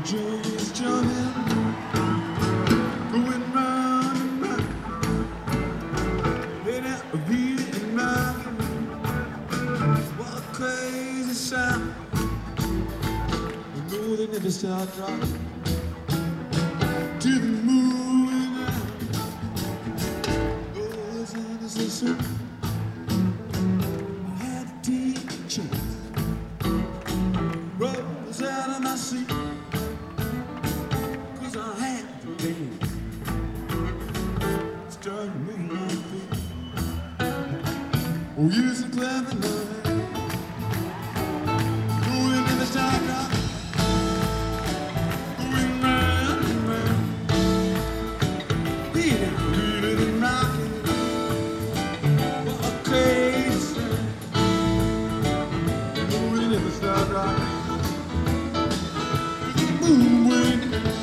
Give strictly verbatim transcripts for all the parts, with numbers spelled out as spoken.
Joey's jumping, going round and round. They never beat it in mind. What a crazy sound. You know they never stop rocking to the moving out. Oh, it's endlessly so. I had to take a chance. Rose out of my seat. Oh, you're so clever, love. Going in the side rock, going round and round. Beat it, beat it and rocking. What a crazy sound. Going in the side rock, with the moon wing.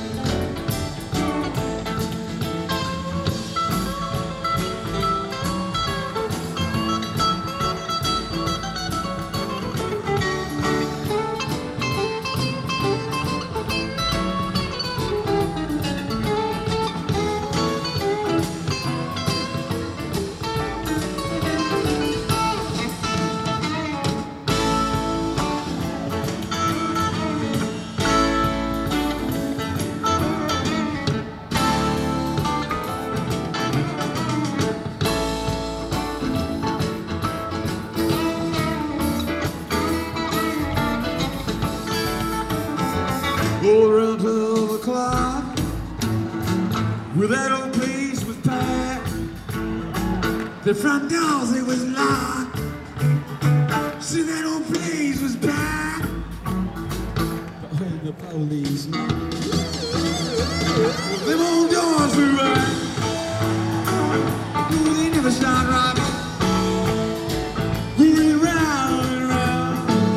Go around twelve o'clock, where that old place was packed. The front doors, it was locked. See, that old place was packed. But when the police knocked, them old doors were right. Ooh, they never stopped rocking. Going round and round.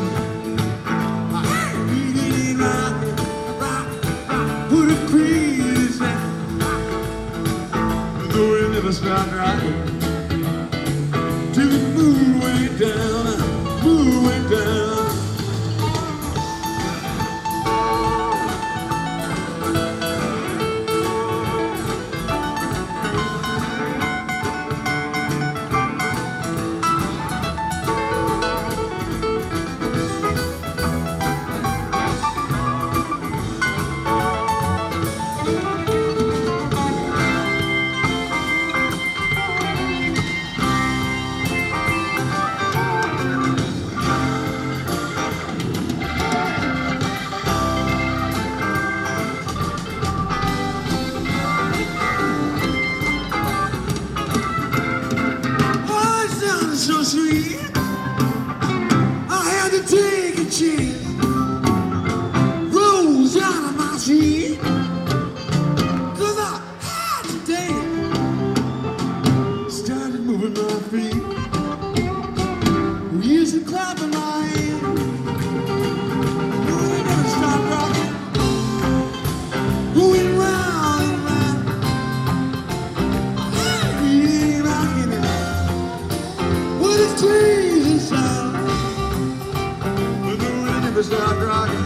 Beating rocking. What a crazy sound. Though it never stopped rocking till the moon went down, moon went down. So sweet, I had to take a chance. Rose out of my seat, cause I had to dance. Started moving my feet. We used to clap in my hands. We never stopped rocking. Going round and round. We ain't rocking it. What is crazy sound? But the wind never stopped rocking.